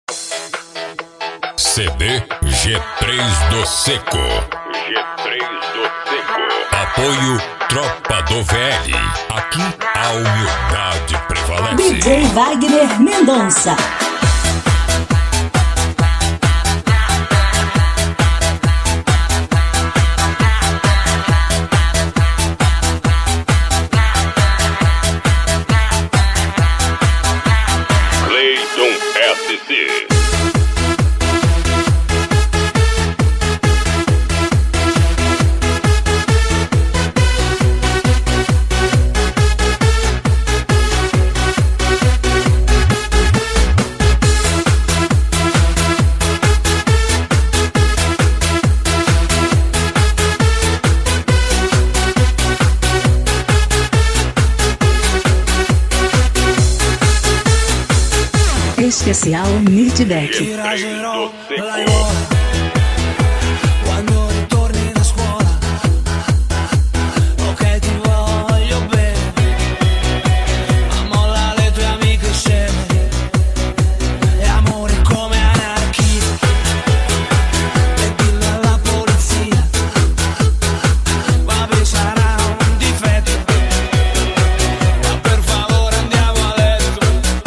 CD G3 do Seco. Apoio Tropa do VL. Aqui a humildade prevalece. DJ Wagner Mendonça. Cleiton SC. Especial Nerdback. Quando ritorni da scuola, ok ti voglio bene, ma molla le tue amiche sceme, e amore come anarchia, e dillo alla polizia, vabbè sarà un difetto, ma per favore andiamo a letto.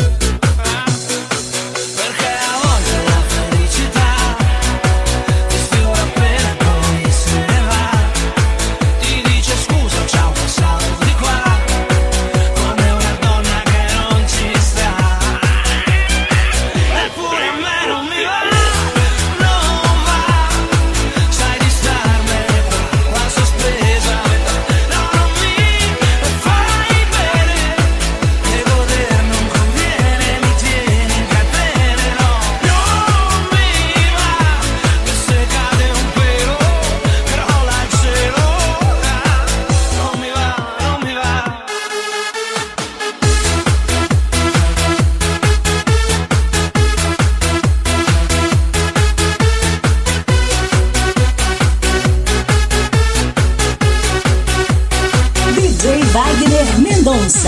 Perché a volte la felicità ti sfiora appena poi se ne va, ti dice scusa, ciao, passavo di qua, come una donna che non ci sta. Eppure a me non mi va, non va, sai di starmene qua sospesa, no, non mi fai bene, e godere non conviene, mi tieni in catene, no, non mi va, che se cade un pelo, crolla il cielo, non mi va, non mi va. DJ Wagner Mendonça.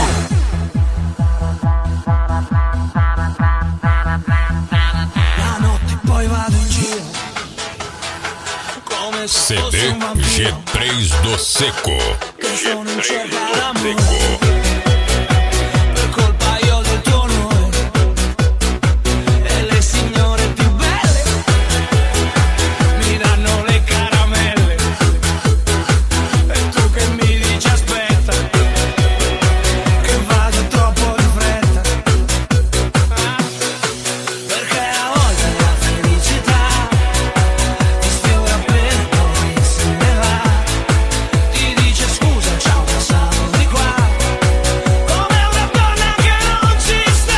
La notte poi vado in giro come se fossi CD un vampiro G3 do Seco. che sono in cerca d'amore, per colpa io del tuo onore, e le signore più belle mi danno le caramelle, e tu che mi dici aspetta, che vado troppo di fretta, perché a volte la felicità ti sfiora appena poi se ne va, ti dice scusa, ciao, passavo di qua, come una donna che non ci sta.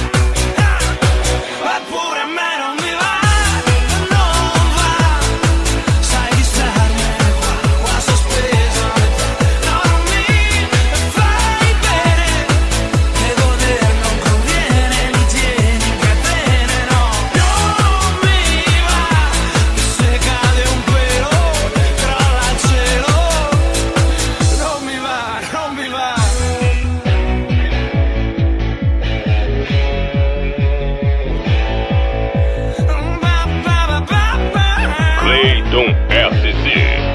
Eppure a me non mi va, non va, sai di starmene qua sospesa, no, non mi fai bene, e godere non conviene, mi tieni in catene, no, non mi va, se cade un pelo, crolla il cielo, non mi va, non mi va. Cleiton SC.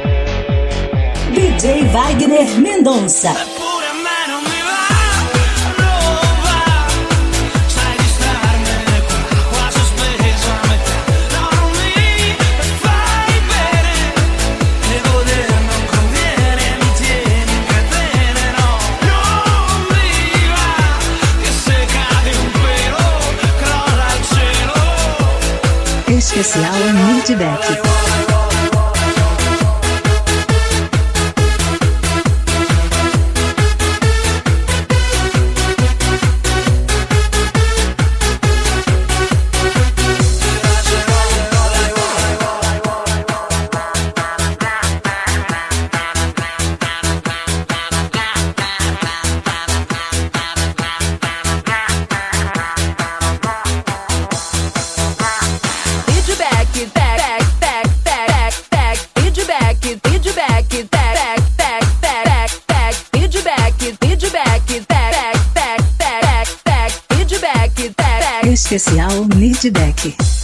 DJ Wagner Mendonça. Eppure a me non mi va, non va, sai di starmene qua sospesa a metà, no, non mi fai bene, e godere non conviene, mi tieni in catene, no, non mi va, che se cade un pelo, crolla il cielo. Especial Nerdback. Back, back, back, back. Miltback.